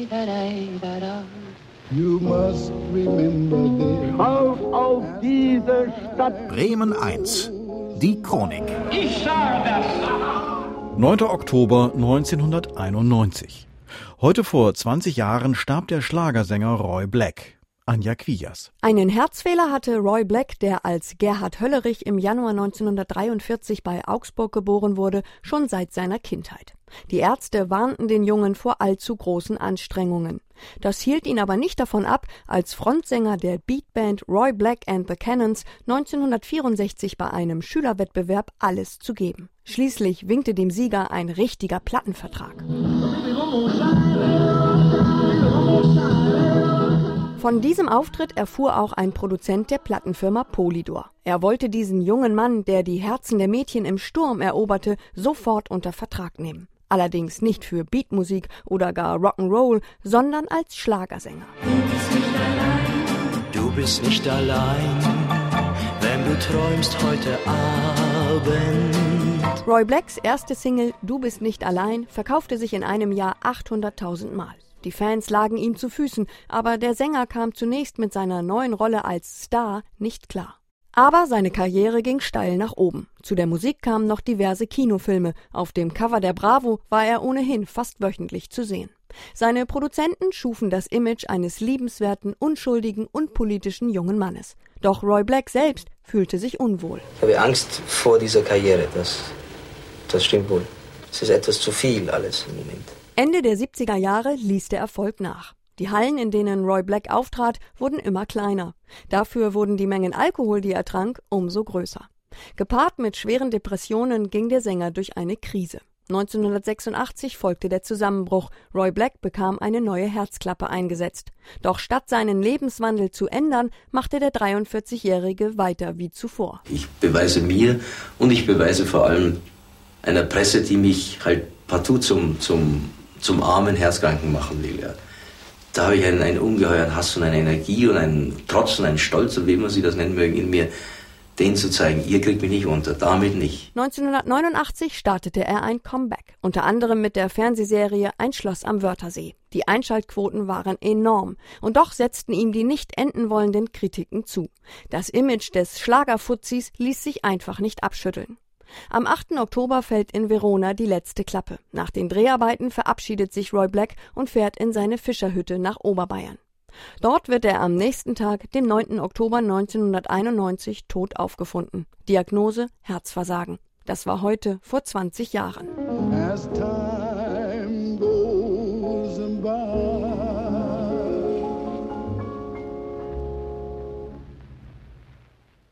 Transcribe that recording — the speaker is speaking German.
You must remember this. Schaut auf diese Stadt. Bremen 1. Die Chronik. Ich sage das. 9. Oktober 1991. Heute vor 20 Jahren starb der Schlagersänger Roy Black. Anja Quijas. Einen Herzfehler hatte Roy Black, der als Gerhard Höllerich im Januar 1943 bei Augsburg geboren wurde, schon seit seiner Kindheit. Die Ärzte warnten den Jungen vor allzu großen Anstrengungen. Das hielt ihn aber nicht davon ab, als Frontsänger der Beatband Roy Black and the Cannons 1964 bei einem Schülerwettbewerb alles zu geben. Schließlich winkte dem Sieger ein richtiger Plattenvertrag. Von diesem Auftritt erfuhr auch ein Produzent der Plattenfirma Polydor. Er wollte diesen jungen Mann, der die Herzen der Mädchen im Sturm eroberte, sofort unter Vertrag nehmen. Allerdings nicht für Beatmusik oder gar Rock'n'Roll, sondern als Schlagersänger. Du bist nicht allein, wenn du träumst heute Abend. Roy Blacks erste Single Du bist nicht allein verkaufte sich in einem Jahr 800.000 Mal. Die Fans lagen ihm zu Füßen, aber der Sänger kam zunächst mit seiner neuen Rolle als Star nicht klar. Aber seine Karriere ging steil nach oben. Zu der Musik kamen noch diverse Kinofilme. Auf dem Cover der Bravo war er ohnehin fast wöchentlich zu sehen. Seine Produzenten schufen das Image eines liebenswerten, unschuldigen, unpolitischen jungen Mannes. Doch Roy Black selbst fühlte sich unwohl. Ich habe Angst vor dieser Karriere, das stimmt wohl. Es ist etwas zu viel alles im Moment. Ende der 70er Jahre ließ der Erfolg nach. Die Hallen, in denen Roy Black auftrat, wurden immer kleiner. Dafür wurden die Mengen Alkohol, die er trank, umso größer. Gepaart mit schweren Depressionen ging der Sänger durch eine Krise. 1986 folgte der Zusammenbruch. Roy Black bekam eine neue Herzklappe eingesetzt. Doch statt seinen Lebenswandel zu ändern, machte der 43-Jährige weiter wie zuvor. Ich beweise mir und ich beweise vor allem einer Presse, die mich halt partout zum armen Herzkranken machen will. Ja. Da habe ich einen ungeheuren Hass und eine Energie und einen Trotz und einen Stolz, und wie man sie das nennen mögen, in mir, denen zu zeigen, ihr kriegt mich nicht unter, damit nicht. 1989 startete er ein Comeback, unter anderem mit der Fernsehserie Ein Schloss am Wörthersee. Die Einschaltquoten waren enorm und doch setzten ihm die nicht enden wollenden Kritiken zu. Das Image des Schlagerfuzis ließ sich einfach nicht abschütteln. Am 8. Oktober fällt in Verona die letzte Klappe. Nach den Dreharbeiten verabschiedet sich Roy Black und fährt in seine Fischerhütte nach Oberbayern. Dort wird er am nächsten Tag, dem 9. Oktober 1991, tot aufgefunden. Diagnose: Herzversagen. Das war heute vor 20 Jahren.